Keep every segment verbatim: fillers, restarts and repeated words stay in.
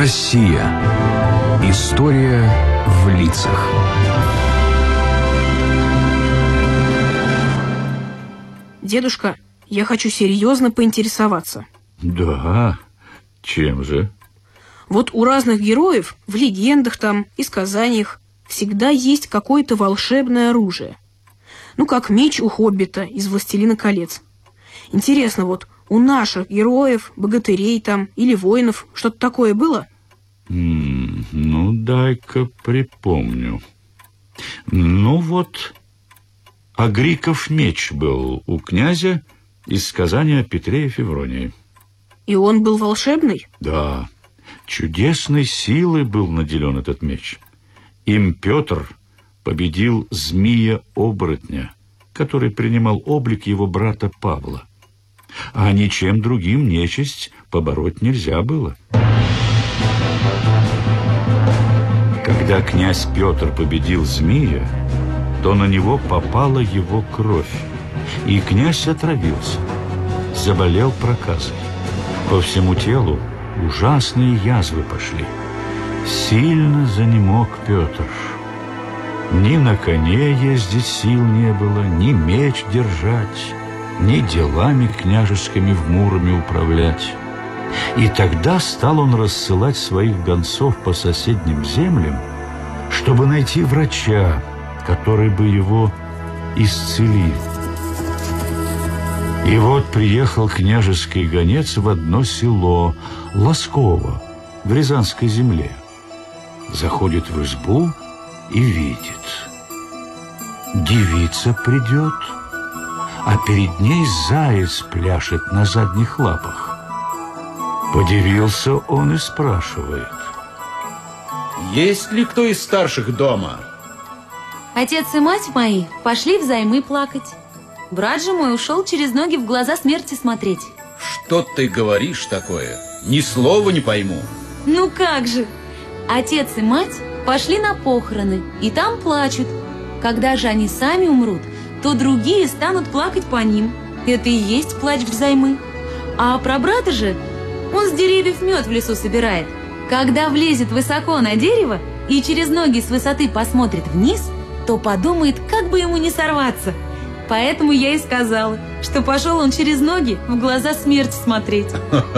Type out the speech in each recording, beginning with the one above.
Россия. История в лицах. Дедушка, я хочу серьезно поинтересоваться. Да, чем же? Вот у разных героев в легендах там и сказаниях всегда есть какое-то волшебное оружие. Ну, как меч у Хоббита из «Властелина колец». Интересно, вот у наших героев, богатырей там или воинов что-то такое было? М-м, ну, дай-ка припомню. Ну вот, Агриков меч был у князя из сказания о Петре и Февронии. И он был волшебный? Да, чудесной силой был наделен этот меч. Им Петр победил змея-оборотня, который принимал облик его брата Павла. А ничем другим нечисть побороть нельзя было. Когда князь Петр победил змея, то на него попала его кровь, и князь отравился, заболел проказой. По всему телу ужасные язвы пошли. Сильно занемог Петр. Ни на коне ездить сил не было, ни меч держать, ни делами княжескими в Муроме управлять. И тогда стал он рассылать своих гонцов по соседним землям, чтобы найти врача, который бы его исцелил. И вот приехал княжеский гонец в одно село Лосково в Рязанской земле. Заходит в избу и видит. Девица придет, а перед ней заяц пляшет на задних лапах. Подивился он и спрашивает: есть ли кто из старших дома? Отец и мать мои пошли взаймы плакать. Брат же мой ушел через ноги в глаза смерти смотреть. Что ты говоришь такое? Ни слова не пойму. Ну как же? Отец и мать пошли на похороны, и там плачут. Когда же они сами умрут, то другие станут плакать по ним. Это и есть плач взаймы. А про брата же, он с деревьев мед в лесу собирает. Когда влезет высоко на дерево и через ноги с высоты посмотрит вниз, то подумает, как бы ему не сорваться. Поэтому я и сказала, что пошел он через ноги в глаза смерти смотреть.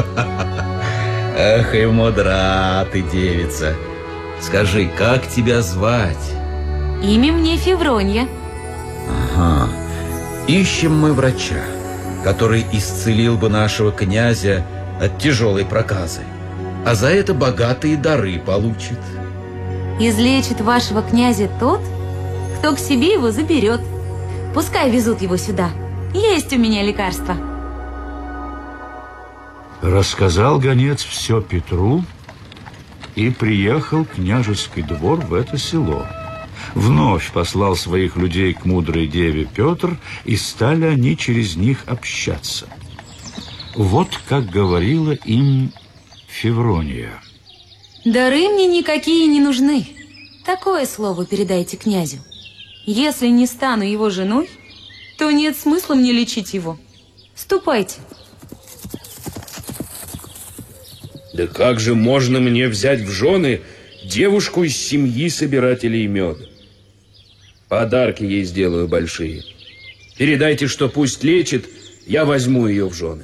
Эх, и мудра ты, девица. Скажи, как тебя звать? Имя мне Февронья. Ага. Ищем мы врача, который исцелил бы нашего князя от тяжелой проказы, а за это богатые дары получит. Излечит вашего князя тот, кто к себе его заберет. Пускай везут его сюда. Есть у меня лекарство. Рассказал гонец все Петру и приехал в княжеский двор в это село. Вновь послал своих людей к мудрой деве Петр, и стали они через них общаться. Вот как говорила им Феврония: дары мне никакие не нужны. Такое слово передайте князю. Если не стану его женой, то нет смысла мне лечить его. Ступайте. Да как же можно мне взять в жены девушку из семьи собирателей меда? Подарки ей сделаю большие. Передайте, что пусть лечит, я возьму ее в жены.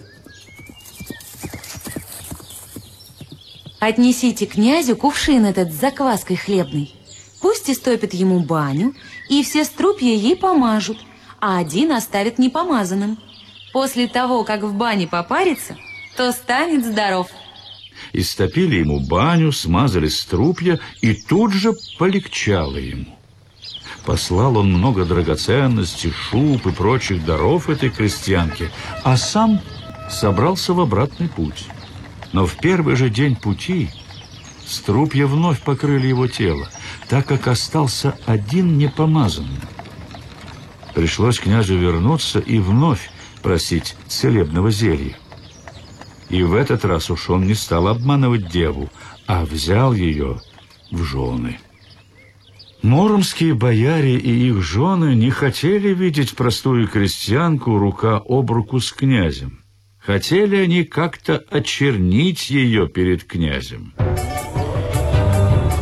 Отнесите князю кувшин этот с закваской хлебной. Пусть истопит ему баню, и все струпья ей помажут, а один оставит непомазанным. После того, как в бане попарится, то станет здоров. Истопили ему баню, смазали струпья, и тут же полегчало ему. Послал он много драгоценностей, шуб и прочих даров этой крестьянке, а сам собрался в обратный путь. Но в первый же день пути струпья вновь покрыли его тело, так как остался один непомазанный. Пришлось князю вернуться и вновь просить целебного зелья. И в этот раз уж он не стал обманывать деву, а взял ее в жены. Муромские бояре и их жены не хотели видеть простую крестьянку рука об руку с князем. Хотели они как-то очернить ее перед князем.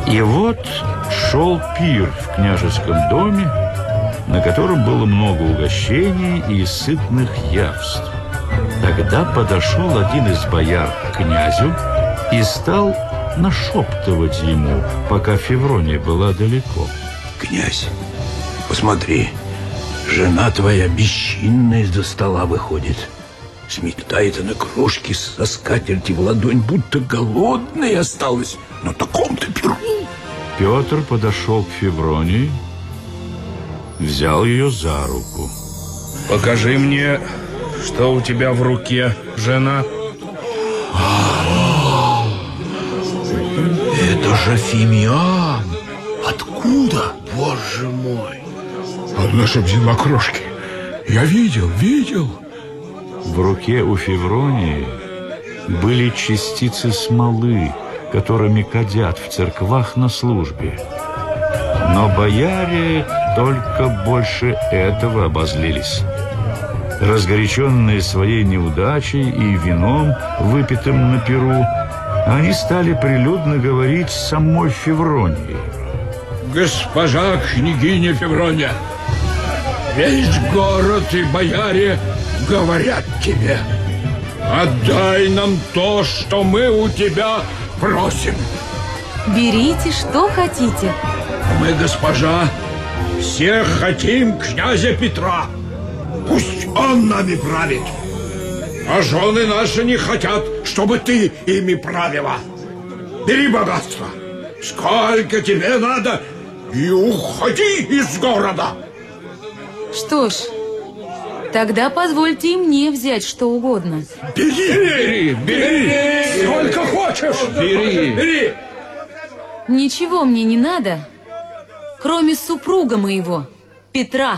И вот шел пир в княжеском доме, на котором было много угощений и сытных явств. Тогда подошел один из бояр к князю и стал нашептывать ему, пока Феврония была далеко. Князь, посмотри, жена твоя бесчинно из-за стола выходит. Сметает она крошки со скатерти в ладонь, будто голодной осталась на таком-то пиру. Петр подошел к Февронии, взял ее за руку. Покажи мне, что у тебя в руке, жена. Это же фимиам. Откуда? Боже мой. Она же взяла крошки. Я видел, видел. В руке у Февронии были частицы смолы, которыми кадят в церквах на службе. Но бояре только больше этого обозлились. Разгоряченные своей неудачей и вином, выпитым на пиру, они стали прилюдно говорить с самой Февронией. Госпожа княгиня Феврония, весь город и бояре говорят тебе: отдай нам то, что мы у тебя просим. Берите, что хотите. Мы, госпожа, все хотим князя Петра. Пусть он нами правит. А жены наши не хотят, чтобы ты ими правила. Бери богатство, сколько тебе надо, и уходи из города. Что ж, тогда позвольте и мне взять что угодно. Бери, бери, бери, сколько хочешь. Бери, бери. Ничего мне не надо, кроме супруга моего, Петра.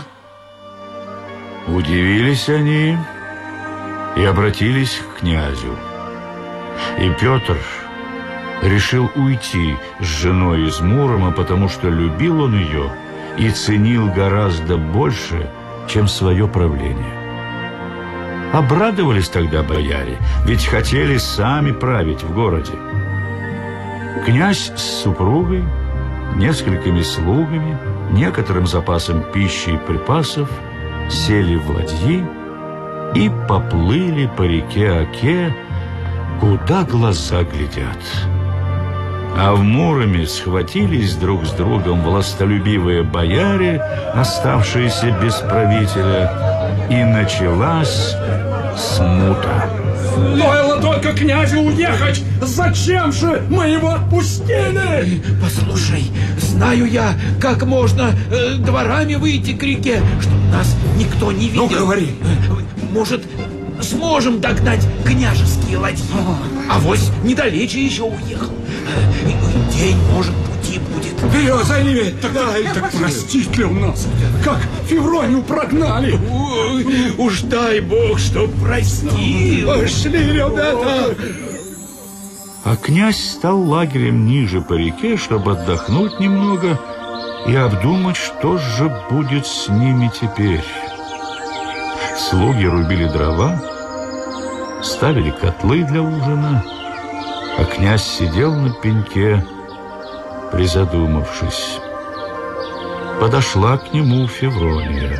Удивились они и обратились к князю. И Петр решил уйти с женой из Мурома, потому что любил он ее и ценил гораздо больше, чем свое правление. Обрадовались тогда бояре, ведь хотели сами править в городе. Князь с супругой, несколькими слугами, некоторым запасом пищи и припасов сели в ладьи и поплыли по реке Оке, куда глаза глядят. А в Муроме схватились друг с другом властолюбивые бояре, оставшиеся без правителя, и началась смута. Стоило только князю уехать! Зачем же мы его отпустили? Послушай, знаю я, как можно э, дворами выйти к реке, чтобы нас никто не видел. Ну, говори. Может, сможем догнать княжеские ладьи? Авось недалече еще уехал. День, может, пути будет. Вперед за ними! Тогда так простит ли он нас? Как Февронию прогнали? Ой, уж дай бог, чтоб простил. Пошли, ребята! А князь стал лагерем ниже по реке, чтобы отдохнуть немного и обдумать, что же будет с ними теперь. Слуги рубили дрова, ставили котлы для ужина, а князь сидел на пеньке, призадумавшись. Подошла к нему Феврония.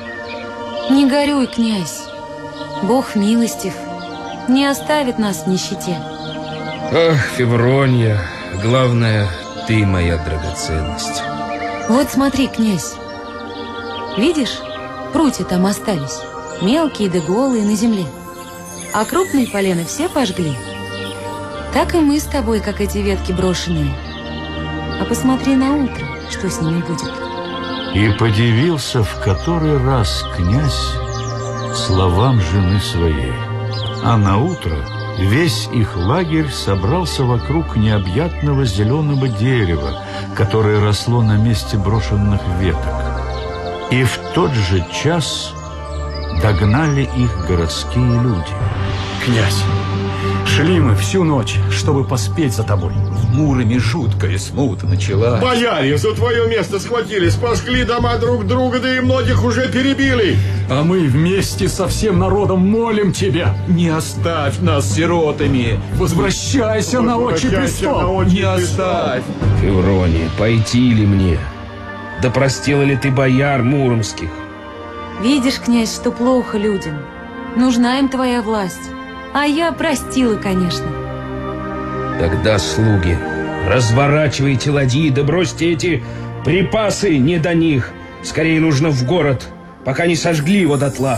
Не горюй, князь. Бог милостив, не оставит нас в нищете. Ах, Феврония, главное, ты моя драгоценность. Вот смотри, князь. Видишь, прутья там остались, мелкие да голые на земле. А крупные полены все пожгли. Так и мы с тобой, как эти ветки брошенные. А посмотри на утро, что с ними будет. И подивился в который раз князь словам жены своей. А на утро весь их лагерь собрался вокруг необъятного зеленого дерева, которое росло на месте брошенных веток. И в тот же час догнали их городские люди. Князь, Шли мы всю ночь, чтобы поспеть за тобой. В Муроме жуткая смута началась. Бояре за твое место схватили, спасли дома друг друга, да и многих уже перебили. А мы вместе со всем народом молим тебя. Не оставь нас сиротами. Возвращайся на отчий престол. Не оставь. Феврония, пойти ли мне? Да простила ли ты бояр муромских? Видишь, князь, что плохо людям. Нужна им твоя власть. А я простила, конечно. Тогда, слуги, разворачивайте ладьи, да бросьте эти припасы не до них. Скорее нужно в город, пока не сожгли его дотла.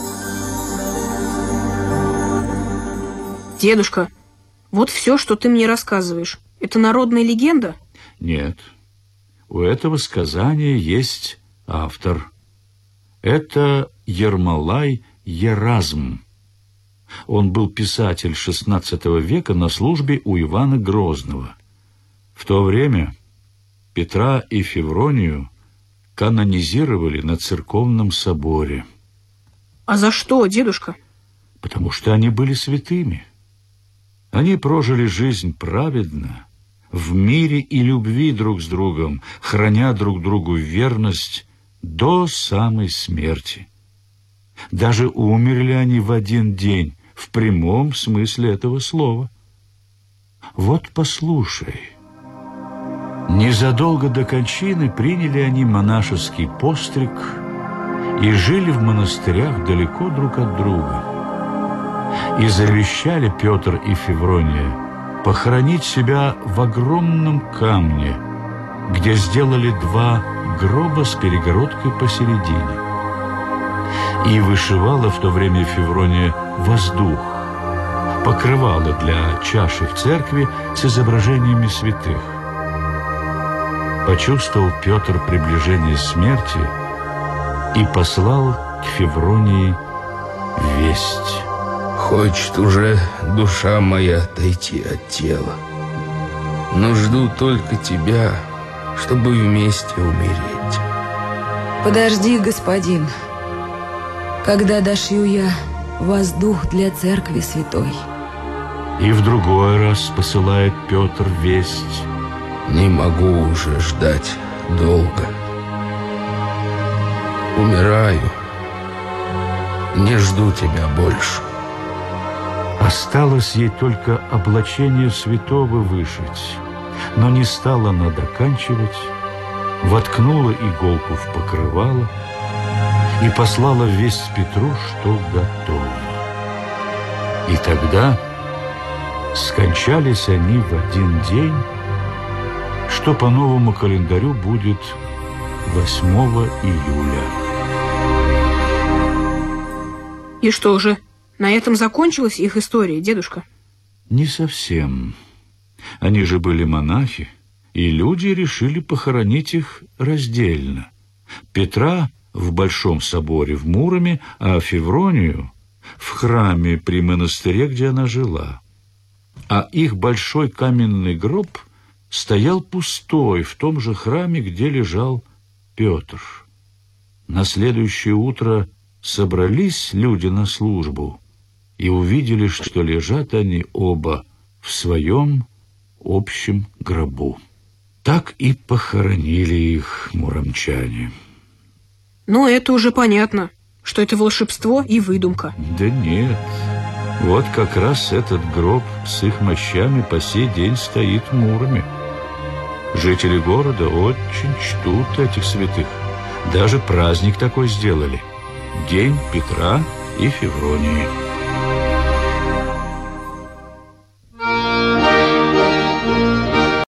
Дедушка, вот все, что ты мне рассказываешь, это народная легенда? Нет. У этого сказания есть автор. Это Ермолай Еразм. Он был писатель шестнадцатого века на службе у Ивана Грозного. В то время Петра и Февронию канонизировали на церковном соборе. А за что, дедушка? Потому что они были святыми. Они прожили жизнь праведно, в мире и любви друг с другом, храня друг другу верность до самой смерти. Даже умерли они в один день, в прямом смысле этого слова. Вот послушай. Незадолго до кончины приняли они монашеский постриг и жили в монастырях далеко друг от друга. И завещали Петр и Феврония похоронить себя в огромном камне, где сделали два гроба с перегородкой посередине. И вышивала в то время Феврония воздух, покрывало для чаши в церкви с изображениями святых. Почувствовал Петр приближение смерти и послал к Февронии весть. Хочет уже душа моя отойти от тела, но жду только тебя, чтобы вместе умереть. Подожди, господин, когда дошью я воздух для церкви святой. И в другой раз посылает Петр весть. Не могу уже ждать долго. Умираю. Не жду тебя больше. Осталось ей только облачение святого вышить, но не стала она доканчивать, воткнула иголку в покрывало и послала весть Петру, что готово. И тогда скончались они в один день, что по новому календарю будет восьмого июля. И что же, на этом закончилась их история, дедушка? Не совсем. Они же были монахи, и люди решили похоронить их раздельно. Петра в Большом соборе в Муроме, а Февронию в храме при монастыре, где она жила. А их большой каменный гроб стоял пустой в том же храме, где лежал Петр. На следующее утро собрались люди на службу и увидели, что лежат они оба в своем общем гробу. Так и похоронили их муромчане. Ну, это уже понятно, что это волшебство и выдумка. Да нет, вот как раз этот гроб с их мощами по сей день стоит в Муроме. Жители города очень чтут этих святых. Даже праздник такой сделали. День Петра и Февронии.